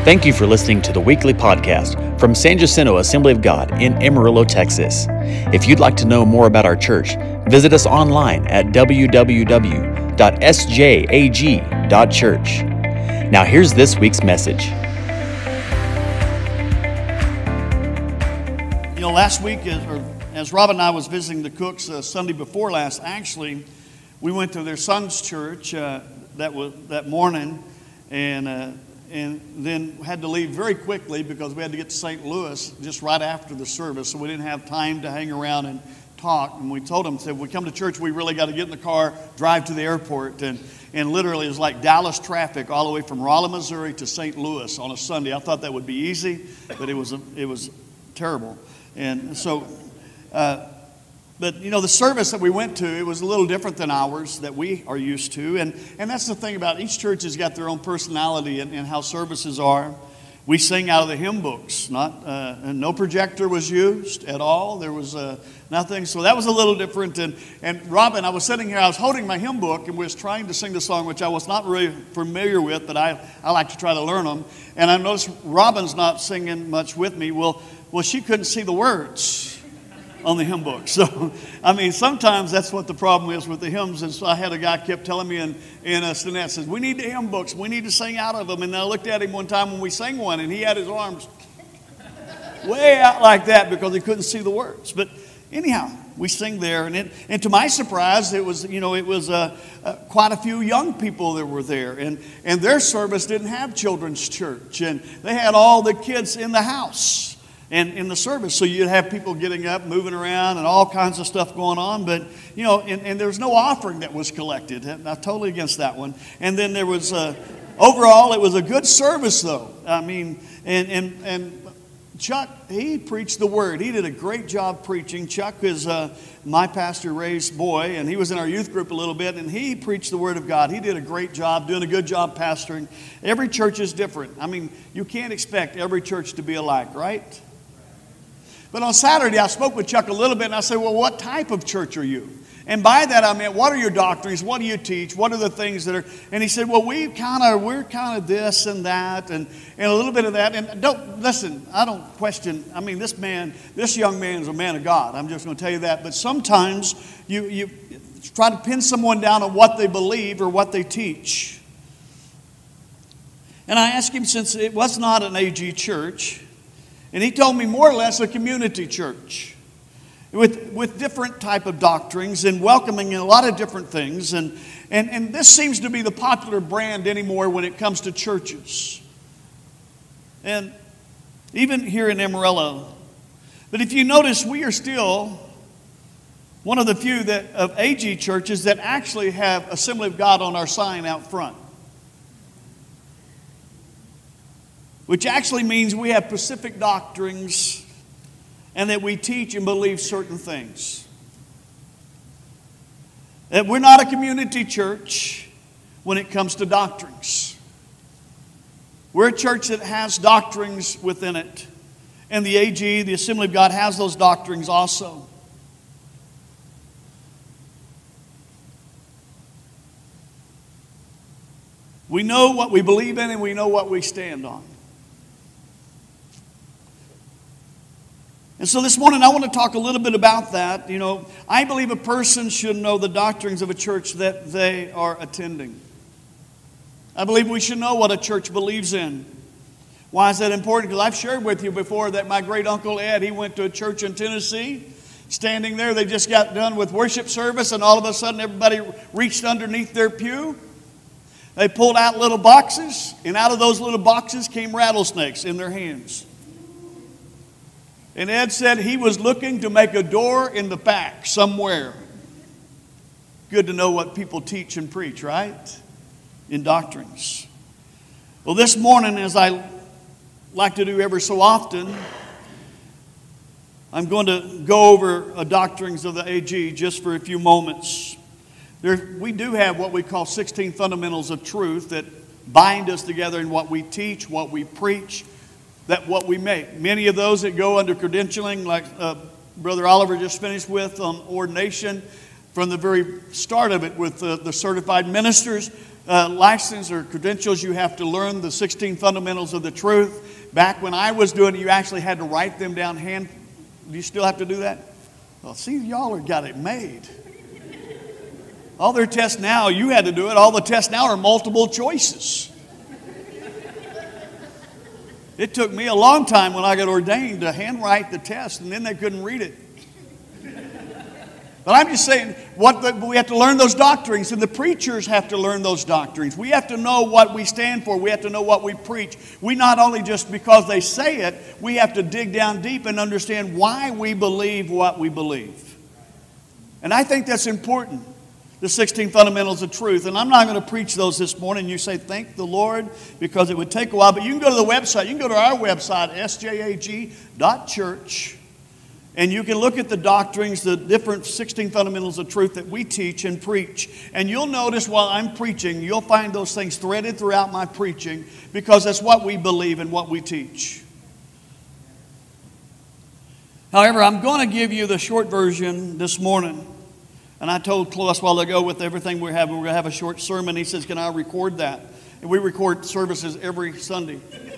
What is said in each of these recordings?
Thank you for listening to the weekly podcast from San Jacinto Assembly of God in Amarillo, Texas. If you'd like to know more about our church, visit us online at www.sjag.church. Now here's this week's message. You know, last week, as Rob and I was visiting the Cooks Sunday before last, actually, we went to their son's church that morning, and then had to leave very quickly because we had to get to St. Louis just right after the service, so we didn't have time to hang around and talk. And we told them, said, if we come to church, we really got to get in the car, drive to the airport. And literally it was like Dallas traffic all the way from Rolla, Missouri to St. Louis on a Sunday. I thought that would be easy, but it was terrible. And so, but you know, the service that we went to, it was a little different than ours that we are used to. And that's the thing about each church has got their own personality and how services are. We sing out of the hymn books. No projector was used at all. There was nothing. So that was a little different. And Robin, I was sitting here, I was holding my hymn book and was trying to sing the song, which I was not really familiar with, but I like to try to learn them. And I noticed Robin's not singing much with me. Well, she couldn't see the words on the hymn book. So, I mean, sometimes that's what the problem is with the hymns. And so I had a guy kept telling me, and Stinette says, we need the hymn books. We need to sing out of them. And I looked at him one time when we sang one, and he had his arms way out like that because he couldn't see the words. But anyhow, we sing there. And to my surprise, it was quite a few young people that were there. And their service didn't have children's church. And they had all the kids in the house and in the service. So you'd have people getting up, moving around, and all kinds of stuff going on. But, you know, and there was no offering that was collected. I'm totally against that one. And then there was, overall, it was a good service, though. I mean, and Chuck, he preached the word. He did a great job preaching. Chuck is my pastor Ray's boy, and he was in our youth group a little bit, and he preached the word of God. He did a great job, doing a good job pastoring. Every church is different. I mean, you can't expect every church to be alike, right? But on Saturday, I spoke with Chuck a little bit, and I said, well, what type of church are you? And by that, I meant, what are your doctrines? What do you teach? What are the things that are... And he said, well, we're kind of this and that, and a little bit of that. And listen, I don't question... I mean, this young man is a man of God. I'm just going to tell you that. But sometimes you try to pin someone down on what they believe or what they teach. And I asked him, since it was not an AG church... And he told me more or less a community church with different type of doctrines and welcoming a lot of different things. And this seems to be the popular brand anymore when it comes to churches. And even here in Amarillo. But if you notice, we are still one of the few of AG churches that actually have Assembly of God on our sign out front. Which actually means we have specific doctrines and that we teach and believe certain things. That we're not a community church when it comes to doctrines. We're a church that has doctrines within it. And the AG, the Assembly of God, has those doctrines also. We know what we believe in and we know what we stand on. And so this morning I want to talk a little bit about that. You know, I believe a person should know the doctrines of a church that they are attending. I believe we should know what a church believes in. Why is that important? Because I've shared with you before that my great uncle Ed, he went to a church in Tennessee. Standing there, they just got done with worship service, and all of a sudden everybody reached underneath their pew. They pulled out little boxes, and out of those little boxes came rattlesnakes in their hands. And Ed said he was looking to make a door in the back somewhere. Good to know what people teach and preach, right? In doctrines. Well, this morning, as I like to do every so often, I'm going to go over the doctrines of the AG just for a few moments. We do have what we call 16 fundamentals of truth that bind us together in what we teach, what we preach, that what we make. Many of those that go under credentialing, like Brother Oliver just finished with on ordination, from the very start of it with the certified ministers, license or credentials, you have to learn the 16 fundamentals of the truth. Back when I was doing it, you actually had to write them down hand. Do you still have to do that? Well, see, y'all have got it made. All their tests now, you had to do it. All the tests now are multiple choices. It took me a long time when I got ordained to handwrite the test, and then they couldn't read it. But I'm just saying, we have to learn those doctrines, and the preachers have to learn those doctrines. We have to know what we stand for. We have to know what we preach. We not only just because they say it, we have to dig down deep and understand why we believe what we believe. And I think that's important, the 16 fundamentals of truth. And I'm not going to preach those this morning. You say, thank the Lord, because it would take a while. But you can go to the website. You can go to our website, sjag.church. And you can look at the doctrines, the different 16 fundamentals of truth that we teach and preach. And you'll notice while I'm preaching, you'll find those things threaded throughout my preaching, because that's what we believe and what we teach. However, I'm going to give you the short version this morning. And I told Clovis a while ago, with everything we're going to have a short sermon. He says, can I record that? And we record services every Sunday.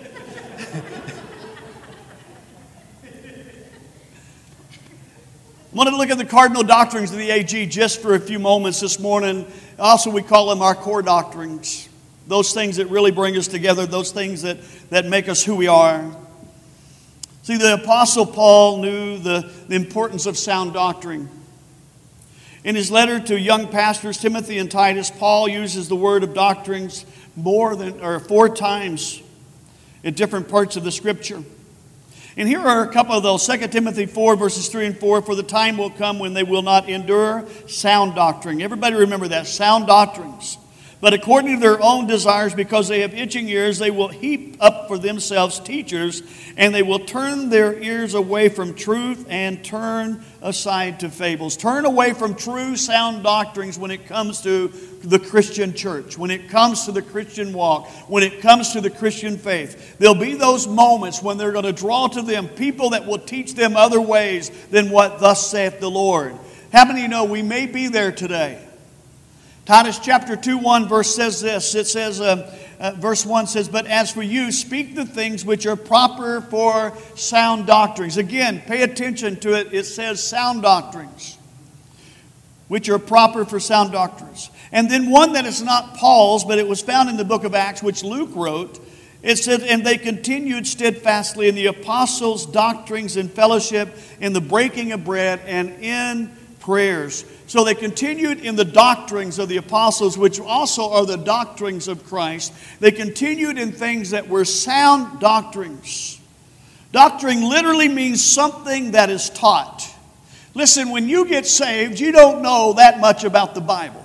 I wanted to look at the cardinal doctrines of the AG just for a few moments this morning. Also, we call them our core doctrines. Those things that really bring us together, those things that make us who we are. See, the Apostle Paul knew the importance of sound doctrine. In his letter to young pastors, Timothy and Titus, Paul uses the word of doctrines 4 times in different parts of the Scripture. And here are a couple of those. 2 Timothy 4, verses 3 and 4. For the time will come when they will not endure sound doctrine. Everybody remember that. Sound doctrines. But according to their own desires, because they have itching ears, they will heap up for themselves teachers, and they will turn their ears away from truth and turn aside to fables. Turn away from true sound doctrines when it comes to the Christian church, when it comes to the Christian walk, when it comes to the Christian faith. There'll be those moments when they're going to draw to them people that will teach them other ways than what thus saith the Lord. How many know we may be there today? Titus chapter 2:1 verse says this. It says, verse 1 says, but as for you, speak the things which are proper for sound doctrines. Again, pay attention to it. It says sound doctrines, which are proper for sound doctrines. And then one that is not Paul's, but it was found in the book of Acts, which Luke wrote. It said, and they continued steadfastly in the apostles' doctrines and fellowship, in the breaking of bread, and in prayers. So they continued in the doctrines of the apostles, which also are the doctrines of Christ. They continued in things that were sound doctrines. Doctrine literally means something that is taught. Listen, when you get saved, you don't know that much about the Bible.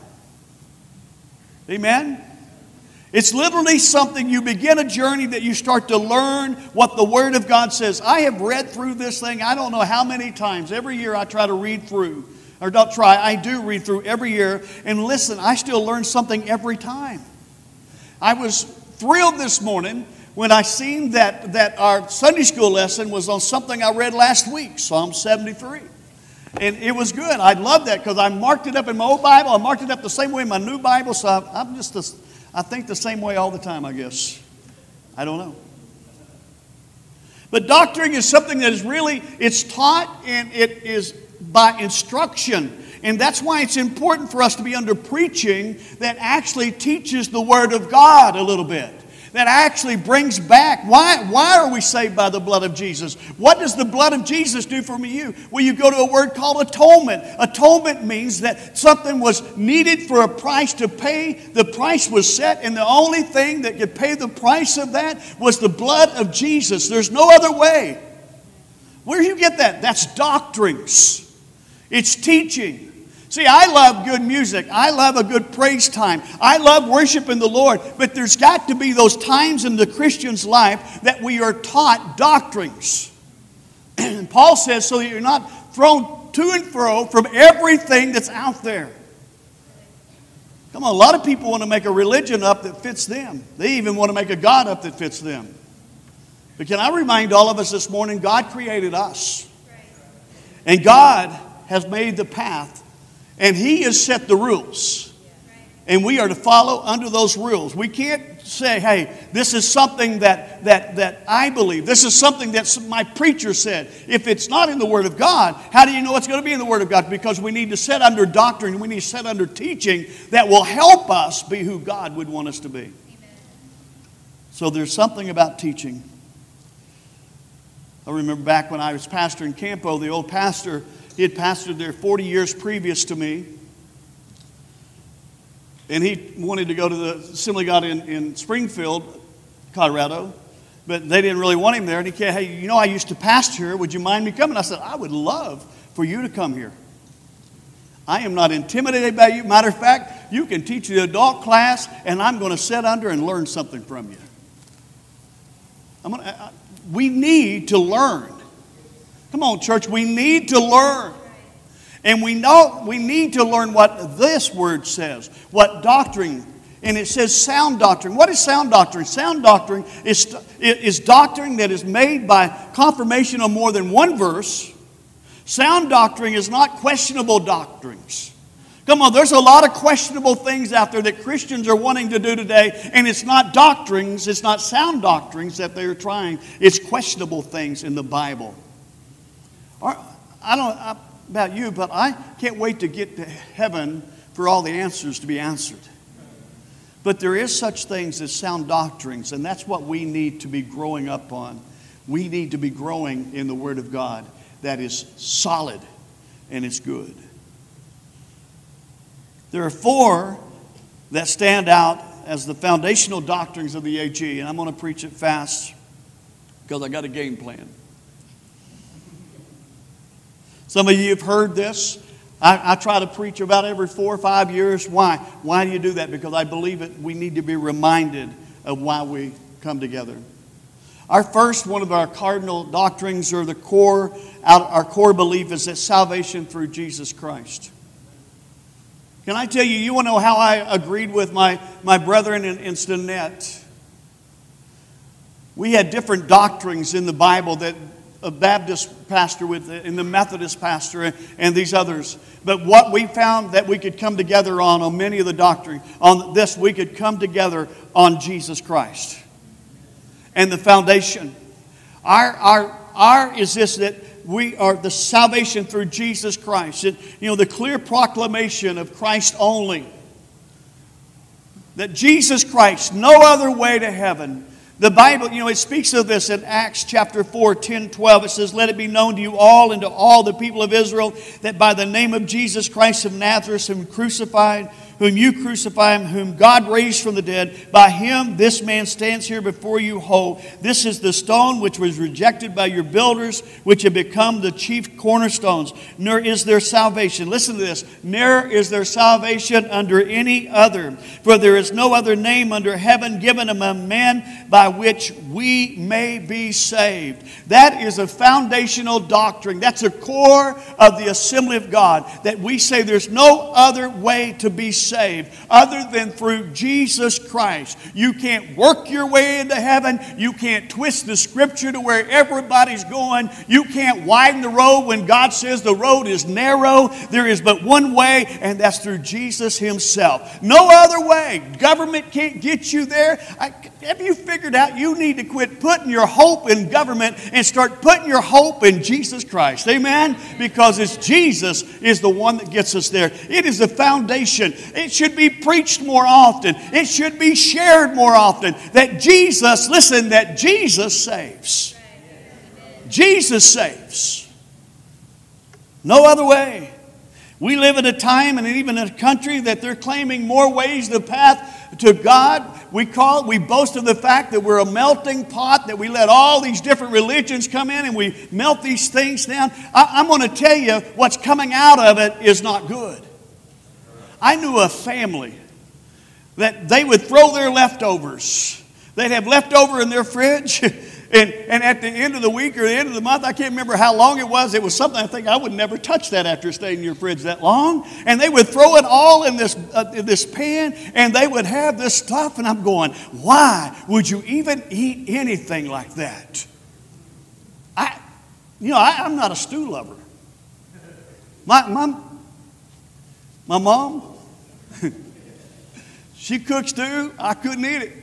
Amen? It's literally something, you begin a journey that you start to learn what the Word of God says. I have read through this thing, I don't know how many times. Every year I try to read through. Or don't try, I do read through every year. And listen, I still learn something every time. I was thrilled this morning when I seen that our Sunday school lesson was on something I read last week, Psalm 73. And it was good. I love that because I marked it up in my old Bible. I marked it up the same way in my new Bible. So I think the same way all the time, I guess. I don't know. But doctrine is something that is really, it's taught and it is by instruction. And that's why it's important for us to be under preaching that actually teaches the Word of God a little bit. That actually brings back, why are we saved by the blood of Jesus? What does the blood of Jesus do for you? Well, you go to a word called atonement. Atonement means that something was needed for a price to pay. The price was set, and the only thing that could pay the price of that was the blood of Jesus. There's no other way. Where do you get that? That's doctrines. It's teaching. See, I love good music. I love a good praise time. I love worshiping the Lord. But there's got to be those times in the Christian's life that we are taught doctrines. And Paul says, so that you're not thrown to and fro from everything that's out there. Come on, a lot of people want to make a religion up that fits them. They even want to make a God up that fits them. But can I remind all of us this morning, God created us. And God has made the path. And He has set the rules. And we are to follow under those rules. We can't say, hey, this is something that I believe. This is something that my preacher said. If it's not in the Word of God, how do you know it's going to be in the Word of God? Because we need to set under doctrine. We need to set under teaching that will help us be who God would want us to be. Amen. So there's something about teaching. I remember back when I was pastor in Campo, the old pastor, he had pastored there 40 years previous to me. And he wanted to go to the Assembly of God in Springfield, Colorado, but they didn't really want him there. And he said, hey, you know, I used to pastor here. Would you mind me coming? I said, I would love for you to come here. I am not intimidated by you. Matter of fact, you can teach the adult class, and I'm going to sit under and learn something from you. We need to learn. Come on, church, we need to learn. And we know we need to learn what this word says, what doctrine. And it says sound doctrine. What is sound doctrine? Sound doctrine is doctrine that is made by confirmation of more than one verse. Sound doctrine is not questionable doctrines. Come on, there's a lot of questionable things out there that Christians are wanting to do today, and it's not doctrines, it's not sound doctrines that they're trying. It's questionable things in the Bible. I don't know about you, but I can't wait to get to heaven for all the answers to be answered. But there is such things as sound doctrines, and that's what we need to be growing up on. We need to be growing in the Word of God that is solid and it's good. There are 4 that stand out as the foundational doctrines of the AG, and I'm going to preach it fast because I got a game plan. Some of you have heard this. I try to preach about every 4 or 5 years. Why? Why do you do that? Because I believe it. We need to be reminded of why we come together. Our first one of our cardinal doctrines, or our core belief, is that salvation through Jesus Christ. Can I tell you, you want to know how I agreed with my brethren in Stinnett? We had different doctrines in the Bible that a Baptist pastor and the Methodist pastor and these others. But what we found that we could come together on many of the doctrine, on this we could come together on Jesus Christ. And the foundation. Our is this, that we are the salvation through Jesus Christ. The clear proclamation of Christ only. That Jesus Christ, no other way to heaven. The Bible, it speaks of this in Acts chapter 4, 10, 12. It says, let it be known to you all and to all the people of Israel that by the name of Jesus Christ of Nazareth, whom you crucified, whom God raised from the dead, by him this man stands here before you whole. This is the stone which was rejected by your builders, which have become the chief cornerstones. Nor is there salvation. Listen to this. Nor is there salvation under any other. For there is no other name under heaven given among men by which we may be saved. That is a foundational doctrine. That's a core of the Assembly of God. That we say there's no other way to be saved other than through Jesus Christ. You can't work your way into heaven. You can't twist the scripture to where everybody's going. You can't widen the road when God says the road is narrow. There is but one way, and that's through Jesus himself. No other way. Government can't get you there. Have you figured out you need to quit putting your hope in government and start putting your hope in Jesus Christ? Amen? Because it's Jesus is the one that gets us there. It is the foundation. It should be preached more often. It should be shared more often. That Jesus saves. Jesus saves. No other way. We live in a time and even in a country that they're claiming more ways the path to God. We boast of the fact that we're a melting pot, that we let all these different religions come in and we melt these things down. I'm going to tell you what's coming out of it is not good. I knew a family that they would throw their leftovers. They'd have leftover in their fridge. And at the end of the week or the end of the month, I can't remember how long it was something I think I would never touch that after staying in your fridge that long. And they would throw it all in this pan, and they would have this stuff. And I'm going, why would you even eat anything like that? I'm not a stew lover. My mom, She cooks stew. I couldn't eat it.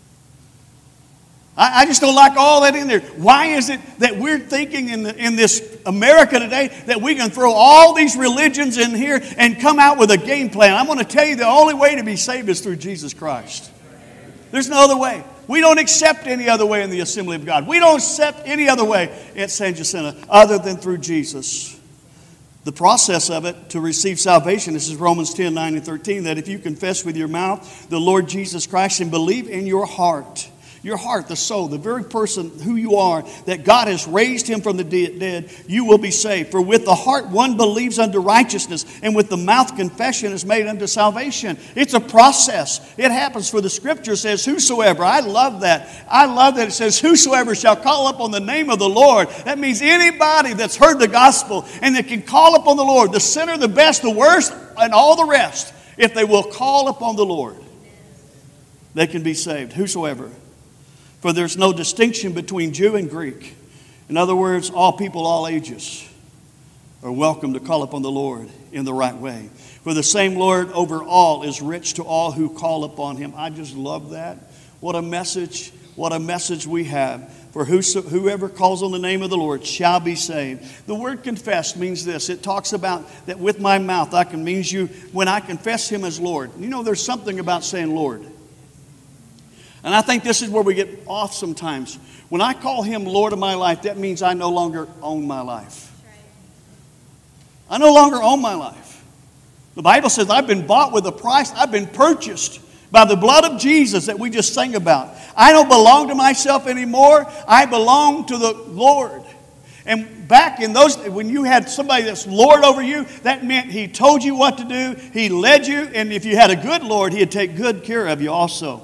I just don't like all that in there. Why is it that we're thinking in this America today that we can throw all these religions in here and come out with a game plan? I'm going to tell you the only way to be saved is through Jesus Christ. There's no other way. We don't accept any other way in the Assembly of God. We don't accept any other way at San Jacinto other than through Jesus. The process of it to receive salvation, this is Romans 10, 9 and 13, that if you confess with your mouth the Lord Jesus Christ and believe in your heart, the soul, the very person who you are, that God has raised him from the dead, you will be saved. For with the heart one believes unto righteousness, and with the mouth confession is made unto salvation. It's a process. It happens, for the Scripture says, whosoever. I love that. I love that it says, whosoever shall call upon the name of the Lord. That means anybody that's heard the gospel and that can call upon the Lord, the sinner, the best, the worst, and all the rest, if they will call upon the Lord, they can be saved. Whosoever. For there's no distinction between Jew and Greek. In other words, all people, all ages are welcome to call upon the Lord in the right way. For the same Lord over all is rich to all who call upon him. I just love that. What a message we have. For whoever calls on the name of the Lord shall be saved. The word confess means this. It talks about that with my mouth when I confess him as Lord. You know, there's something about saying Lord. And I think this is where we get off sometimes. When I call him Lord of my life, that means I no longer own my life. I no longer own my life. The Bible says I've been bought with a price. I've been purchased by the blood of Jesus that we just sang about. I don't belong to myself anymore. I belong to the Lord. And back in those, when you had somebody that's Lord over you, that meant he told you what to do. He led you. And if you had a good Lord, he'd take good care of you also.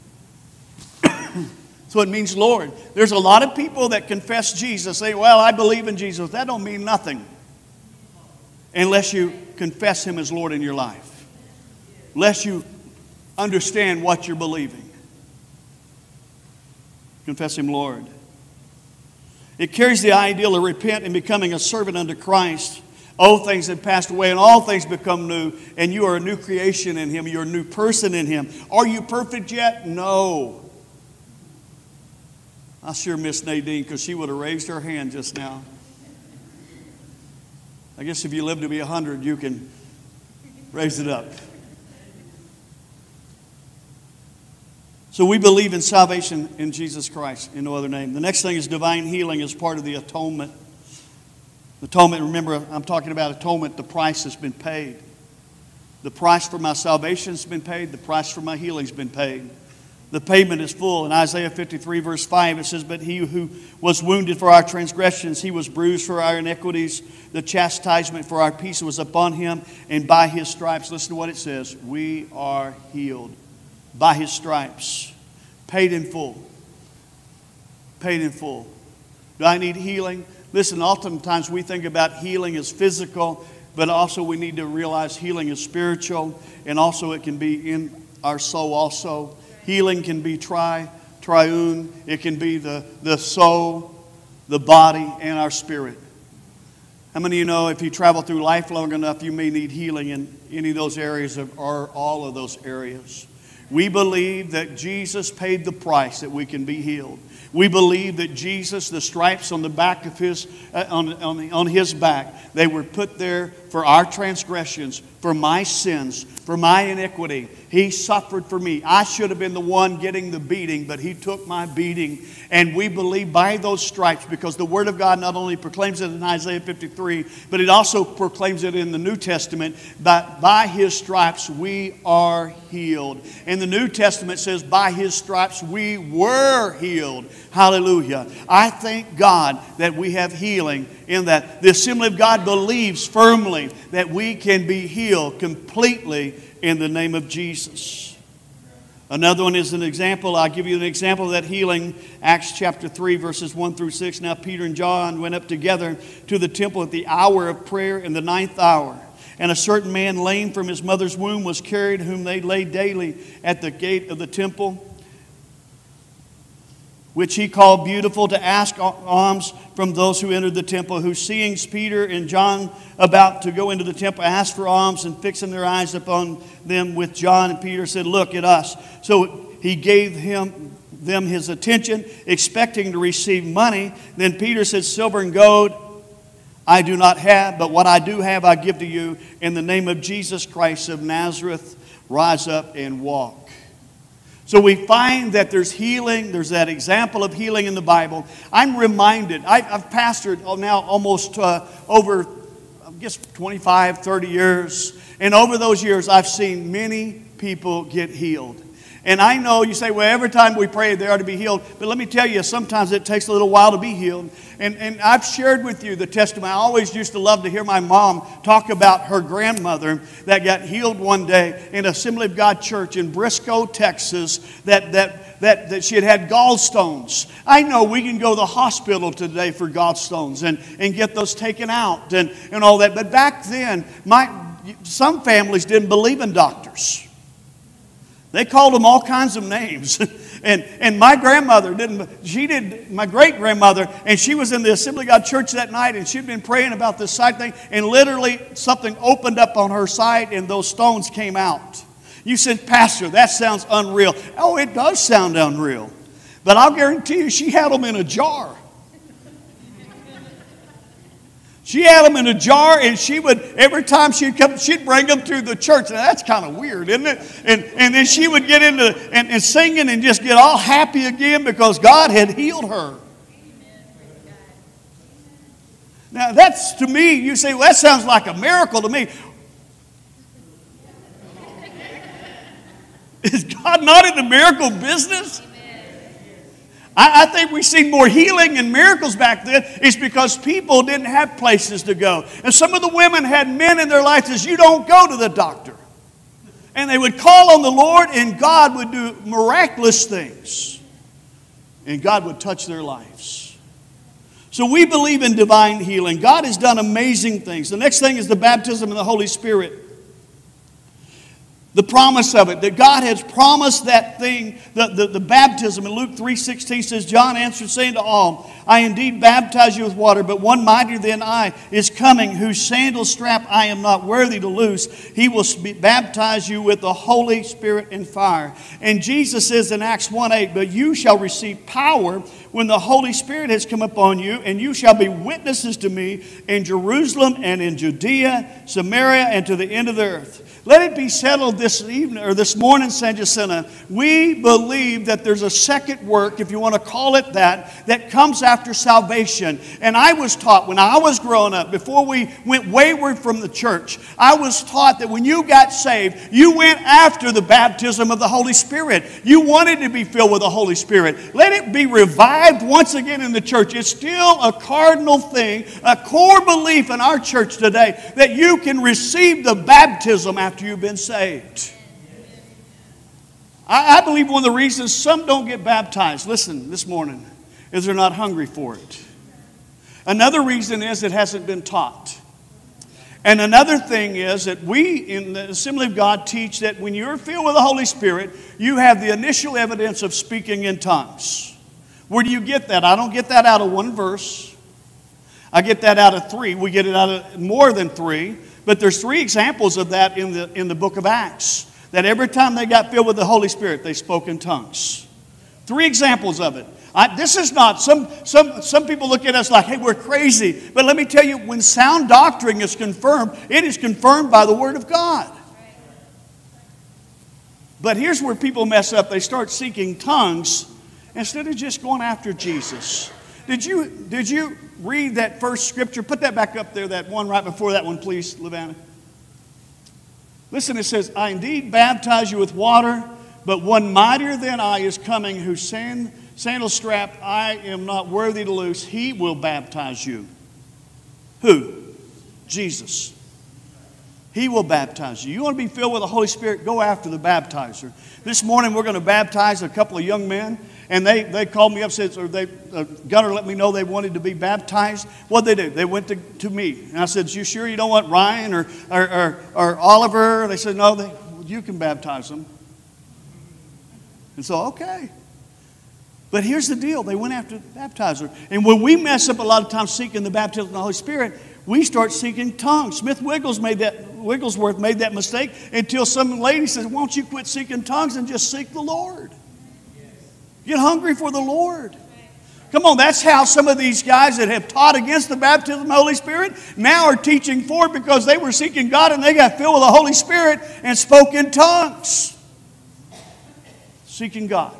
So it means Lord. There's a lot of people that confess Jesus. Say, well, I believe in Jesus. That don't mean nothing unless you confess him as Lord in your life. Unless you understand what you're believing. Confess him Lord. It carries the ideal of repent and becoming a servant unto Christ. Old things have passed away and all things become new. And you are a new creation in him. You're a new person in him. Are you perfect yet? No. I sure miss Nadine because she would have raised her hand just now. I guess if you live to be 100, you can raise it up. So we believe in salvation in Jesus Christ, in no other name. The next thing is divine healing as part of the atonement. Atonement, remember, I'm talking about atonement. The price has been paid. The price for my salvation has been paid. The price for my healing has been paid. The payment is full. In Isaiah 53, verse 5, it says, but he who was wounded for our transgressions, he was bruised for our iniquities. The chastisement for our peace was upon him, and by his stripes, listen to what it says, we are healed. By his stripes. Paid in full. Paid in full. Do I need healing? Listen, oftentimes we think about healing as physical, but also we need to realize healing is spiritual, and also it can be in our soul also. Healing can be triune. It can be the soul, the body, and our spirit. How many of you know if you travel through life long enough, you may need healing in any of those areas or all of those areas? We believe that Jesus paid the price that we can be healed. We believe that Jesus, the stripes on the back of his on his back, they were put there for our transgressions, for my sins, for my iniquity. He suffered for me. I should have been the one getting the beating, but he took my beating. And we believe by those stripes, because the Word of God not only proclaims it in Isaiah 53, but it also proclaims it in the New Testament, that by his stripes we are healed. And the New Testament says by his stripes we were healed. Hallelujah. I thank God that we have healing in that. The Assembly of God believes firmly that we can be healed completely in the name of Jesus. Another one is an example. I'll give you an example of that healing. Acts chapter 3, verses 1 through 6. Now Peter and John went up together to the temple at the hour of prayer in the 9th hour. And a certain man lame from his mother's womb was carried, whom they laid daily at the gate of the temple, which he called beautiful, to ask alms from those who entered the temple, who seeing Peter and John about to go into the temple, asked for alms, and fixing their eyes upon them with John and Peter, said, "Look at us." So he gave them his attention, expecting to receive money. Then Peter said, "Silver and gold I do not have, but what I do have I give to you. In the name of Jesus Christ of Nazareth, rise up and walk." So we find that there's healing. There's that example of healing in the Bible. I'm reminded, I've pastored now almost over, I guess, 25, 30 years. And over those years, I've seen many people get healed. And I know you say, well, every time we pray, they are to be healed. But let me tell you, sometimes it takes a little while to be healed. And I've shared with you the testimony. I always used to love to hear my mom talk about her grandmother that got healed one day in Assembly of God Church in Briscoe, Texas, that she had gallstones. I know we can go to the hospital today for gallstones and get those taken out and all that. But back then, some families didn't believe in doctors. They called them all kinds of names. And my grandmother my great-grandmother, and she was in the Assembly of God Church that night, and she'd been praying about this side thing, and literally something opened up on her side, and those stones came out. You said, "Pastor, that sounds unreal." Oh, it does sound unreal. But I'll guarantee you she had them in a jar. She had them in a jar, and she would, every time she'd come, she'd bring them to the church. Now, that's kind of weird, isn't it? And then she would get into and singing and just get all happy again because God had healed her. Now, that's, to me, you say, well, that sounds like a miracle to me. Is God not in the miracle business? I think we've seen more healing and miracles back then. It's because people didn't have places to go. And some of the women had men in their lives that says, "You don't go to the doctor." And they would call on the Lord, and God would do miraculous things. And God would touch their lives. So we believe in divine healing. God has done amazing things. The next thing is the baptism of the Holy Spirit. The promise of it, that God has promised that thing, the baptism. In Luke 3:16 says, John answered, saying to all, "I indeed baptize you with water, but one mightier than I is coming, whose sandal strap I am not worthy to loose. He will baptize you with the Holy Spirit and fire." And Jesus says in Acts 1:8, "But you shall receive power when the Holy Spirit has come upon you, and you shall be witnesses to me in Jerusalem and in Judea, Samaria, and to the end of the earth." Let it be settled this evening or this morning, San Jacinto. We believe that there's a second work, if you want to call it that comes after salvation. And I was taught when I was growing up, before we went wayward from the church, I was taught that when you got saved, you went after the baptism of the Holy Spirit. You wanted to be filled with the Holy Spirit. Let it be revived once again in the church. It's still a cardinal thing, a core belief in our church today, that you can receive the baptism after you've been saved. I believe one of the reasons some don't get baptized, listen, this morning, is they're not hungry for it. Another reason is it hasn't been taught. And another thing is that we in the Assembly of God teach that when you're filled with the Holy Spirit, you have the initial evidence of speaking in tongues. Where do you get that? I don't get that out of one verse. I get that out of three. We get it out of more than three. But there's three examples of that in the book of Acts. That every time they got filled with the Holy Spirit, they spoke in tongues. Three examples of it. This is not, some people look at us like, hey, we're crazy. But let me tell you, when sound doctrine is confirmed, it is confirmed by the Word of God. But here's where people mess up. They start seeking tongues instead of just going after Jesus. Did you read that first scripture? Put that back up there, that one right before that one, please, Livana. Listen, it says, "I indeed baptize you with water, but one mightier than I is coming, whose sandal strap I am not worthy to loose. He will baptize you." Who? Jesus. He will baptize you. You want to be filled with the Holy Spirit? Go after the baptizer. This morning we're going to baptize a couple of young men. And they called me up, said, or Gunner let me know they wanted to be baptized. What'd they do? They went to me. And I said, "You sure you don't want Ryan or Oliver?" They said, "No, you can baptize them." And so, okay. But here's the deal. They went after the baptizer. And when we mess up a lot of times seeking the baptism of the Holy Spirit, we start seeking tongues. Smith Wigglesworth made that mistake until some lady says, why don't you quit seeking tongues and just seek the Lord? Get hungry for the Lord. Come on, that's how some of these guys that have taught against the baptism of the Holy Spirit now are teaching for it because they were seeking God and they got filled with the Holy Spirit and spoke in tongues. Seeking God.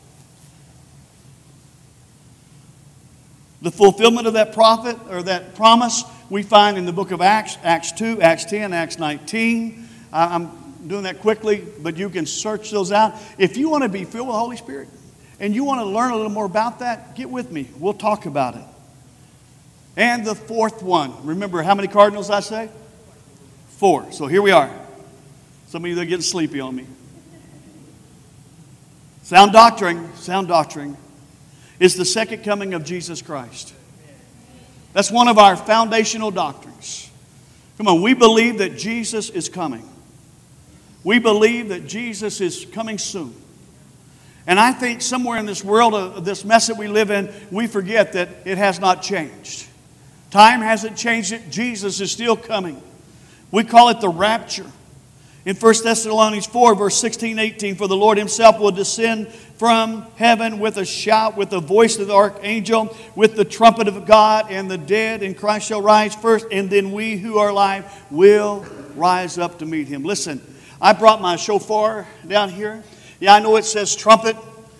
The fulfillment of that prophet or that promise we find in the book of Acts, Acts 2, Acts 10, Acts 19. I'm doing that quickly, but you can search those out. If you want to be filled with the Holy Spirit and you want to learn a little more about that, get with me. We'll talk about it. And the fourth one. Remember how many cardinals I say? 4. So here we are. Some of you are getting sleepy on me. Sound doctrine is the second coming of Jesus Christ. That's one of our foundational doctrines. Come on, we believe that Jesus is coming. We believe that Jesus is coming soon. And I think somewhere in this world, of this mess that we live in, we forget that it has not changed. Time hasn't changed it. Jesus is still coming. We call it the rapture. In 1 Thessalonians 4, verse 16, 18, for the Lord himself will descend from heaven with a shout, with the voice of the archangel, with the trumpet of God, and the dead in Christ shall rise first, and then we who are alive will rise up to meet him. Listen, I brought my shofar down here. Yeah, I know it says trumpet.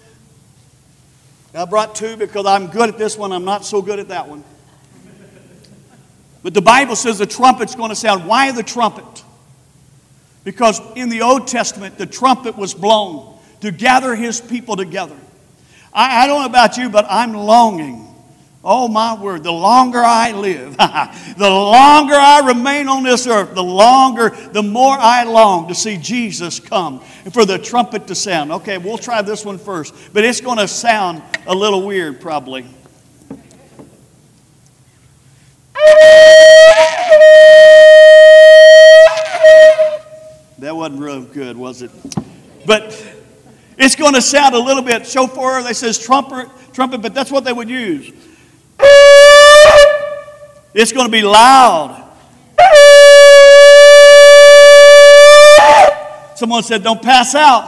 I brought 2 because I'm good at this one. I'm not so good at that one. But the Bible says the trumpet's going to sound. Why the trumpet? Because in the Old Testament, the trumpet was blown to gather his people together. I don't know about you, but I'm longing. Oh, my word. The longer I live, the longer I remain on this earth, the more I long to see Jesus come and for the trumpet to sound. Okay, we'll try this one first, but it's going to sound a little weird probably. That wasn't real good, was it? But it's going to sound a little bit shofar. They says trumpet, but that's what they would use. It's going to be loud. Someone said, don't pass out.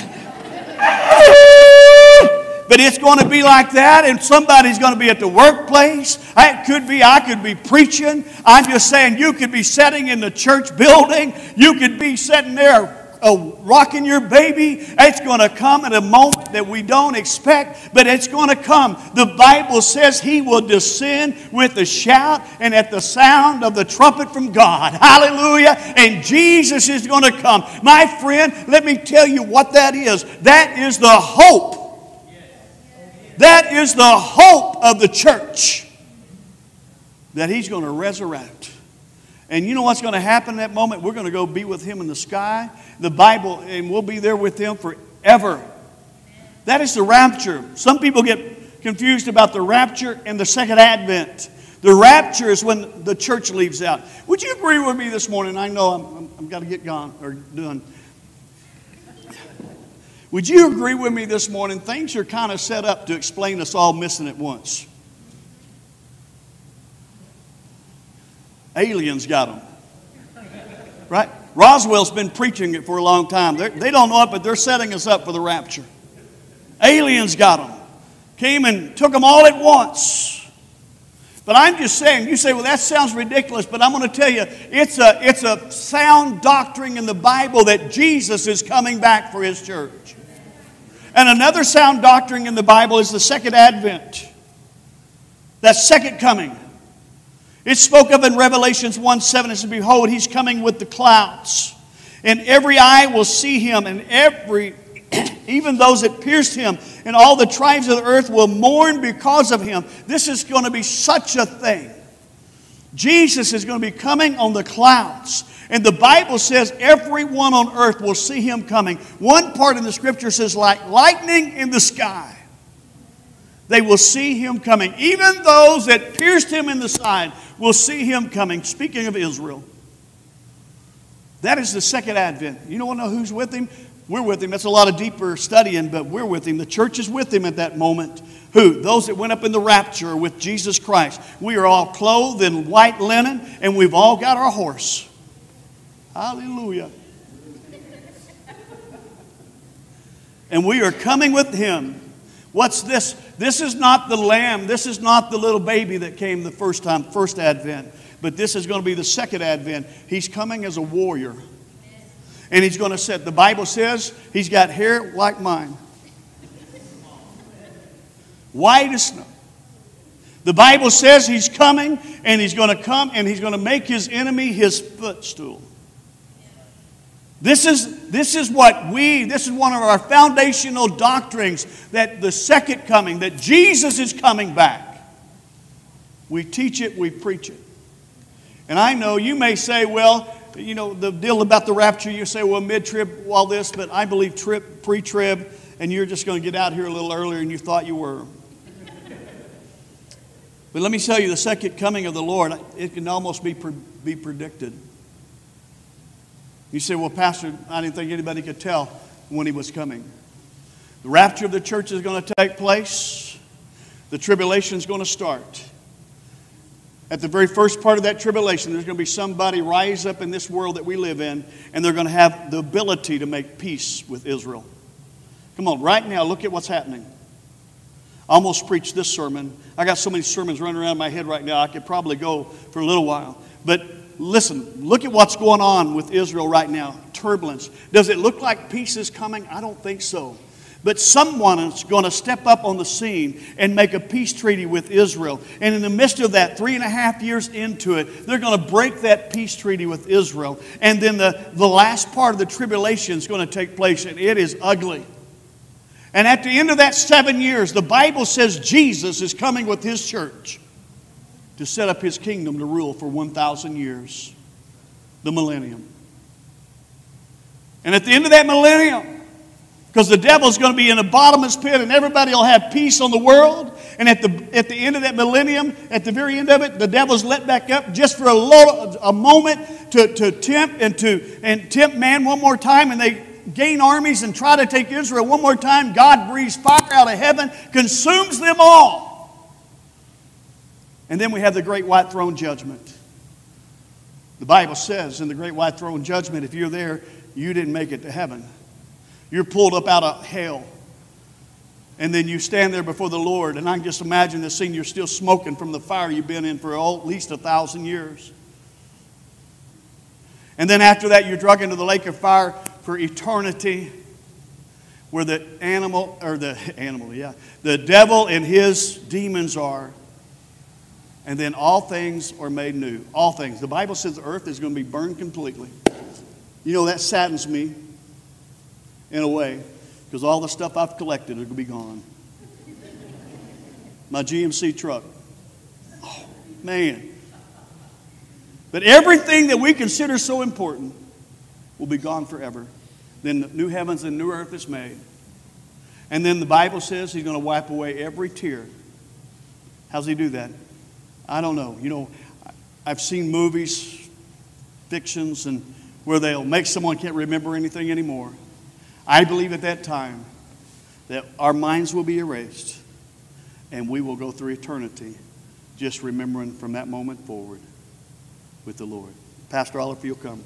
But it's going to be like that, and somebody's going to be at the workplace. I could be preaching. I'm just saying, you could be sitting in the church building. You could be sitting there rocking your baby. It's going to come at a moment that we don't expect, but it's going to come. The Bible says he will descend with a shout and at the sound of the trumpet from God. Hallelujah. And Jesus is going to come. My friend, let me tell you what that is. That is the hope. That is the hope of the church. That he's going to resurrect. And you know what's going to happen in that moment? We're going to go be with him in the sky. The Bible, and we'll be there with him forever. That is the rapture. Some people get confused about the rapture and the second advent. The rapture is when the church leaves out. Would you agree with me this morning? I know I'm got to get gone or done. Would you agree with me this morning? Things are kind of set up to explain us all missing it once. Aliens got them. Right? Roswell's been preaching it for a long time. They don't know it, but they're setting us up for the rapture. Aliens got them. Came and took them all at once. But I'm just saying, you say, well, that sounds ridiculous, but I'm going to tell you, it's a sound doctrine in the Bible that Jesus is coming back for his church. And another sound doctrine in the Bible is the second advent. That second coming. It's spoke of in Revelations 1:7. It says, behold, he's coming with the clouds. And every eye will see him, and even those that pierced him, and all the tribes of the earth will mourn because of him. This is going to be such a thing. Jesus is going to be coming on the clouds. And the Bible says everyone on earth will see him coming. One part in the scripture says like lightning in the sky. They will see him coming. Even those that pierced him in the side will see him coming. Speaking of Israel. That is the second advent. You don't know who's with him? We're with Him. That's a lot of deeper studying, but we're with Him. The church is with Him at that moment. Who? Those that went up in the rapture with Jesus Christ. We are all clothed in white linen, and we've all got our horse. Hallelujah. And we are coming with Him. What's this? This is not the lamb. This is not the little baby that came the first time, first Advent. But this is going to be the second Advent. He's coming as a warrior. And He's going to set, the Bible says, He's got hair like mine. White as snow. The Bible says He's coming, and He's going to come, and He's going to make His enemy His footstool. This is one of our foundational doctrines, that the second coming, that Jesus is coming back. We teach it, we preach it. And I know you may say, well, you know, the deal about the rapture, you say, well, mid-trib, all this, but I believe pre-trib, and you're just going to get out here a little earlier than you thought you were. But let me tell you, the second coming of the Lord, it can almost be predicted. You say, well, Pastor, I didn't think anybody could tell when He was coming. The rapture of the church is going to take place. The tribulation is going to start. At the very first part of that tribulation, there's going to be somebody rise up in this world that we live in, and they're going to have the ability to make peace with Israel. Come on, right now, look at what's happening. I almost preached this sermon. I got so many sermons running around my head right now, I could probably go for a little while. But listen, look at what's going on with Israel right now. Turbulence. Does it look like peace is coming? I don't think so. But someone is going to step up on the scene and make a peace treaty with Israel. And in the midst of that, 3.5 years into it, they're going to break that peace treaty with Israel. And then the last part of the tribulation is going to take place, and it is ugly. And at the end of that 7 years, the Bible says Jesus is coming with His church to set up His kingdom to rule for 1,000 years, the millennium. And at the end of that millennium, because the devil's going to be in a bottomless pit and everybody will have peace on the world, and at the end of that millennium, at the very end of it, the devil's let back up just for a moment to tempt man one more time, and they gain armies and try to take Israel one more time. God breathes fire out of heaven, consumes them all. And then we have the great white throne judgment. The Bible says in the great white throne judgment, if you're there, you didn't make it to heaven. You're pulled up out of hell. And then you stand there before the Lord, and I can just imagine the scene. You're still smoking from the fire you've been in for at least 1,000 years. And then after that, you're dragged into the lake of fire for eternity, where the devil and his demons are. And then all things are made new. All things. The Bible says the earth is going to be burned completely. You know, that saddens me in a way, because all the stuff I've collected is going to be gone. My GMC truck. Oh, man. But everything that we consider so important will be gone forever. Then the new heavens and new earth is made. And then the Bible says He's going to wipe away every tear. How's He do that? I don't know. You know, I've seen movies, fictions, and where they'll make someone can't remember anything anymore. I believe at that time that our minds will be erased and we will go through eternity just remembering from that moment forward with the Lord. Pastor Oliver, if you'll come.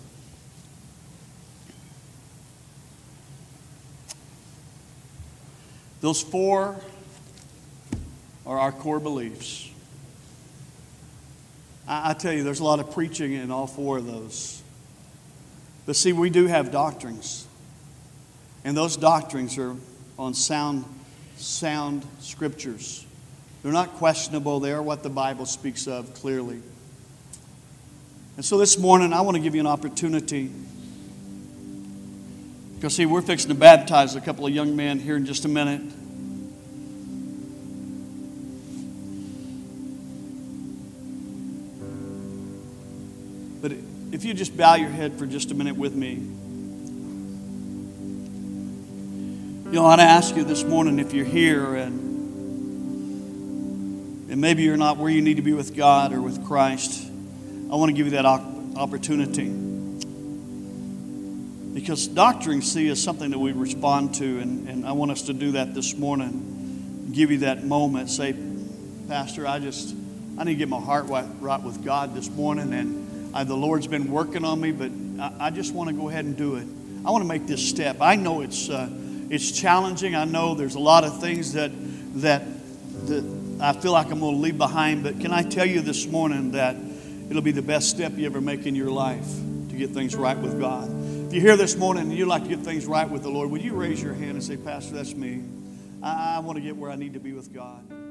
Those 4 are our core beliefs. I tell you, there's a lot of preaching in all 4 of those. But see, we do have doctrines. And those doctrines are on sound scriptures. They're not questionable. They are what the Bible speaks of clearly. And so this morning, I want to give you an opportunity. Because see, we're fixing to baptize a couple of young men here in just a minute. But if you just bow your head for just a minute with me. You know, I'd ask you this morning, if you're here and maybe you're not where you need to be with God or with Christ, I want to give you that opportunity. Because doctoring, see, is something that we respond to, and I want us to do that this morning. Give you that moment. Say, Pastor, I need to get my heart right with God this morning, and the Lord's been working on me, but I just want to go ahead and do it. I want to make this step. I know it's challenging. I know there's a lot of things that I feel like I'm going to leave behind, but can I tell you this morning that it'll be the best step you ever make in your life to get things right with God. If you're here this morning and you'd like to get things right with the Lord, would you raise your hand and say, Pastor, that's me. I want to get where I need to be with God.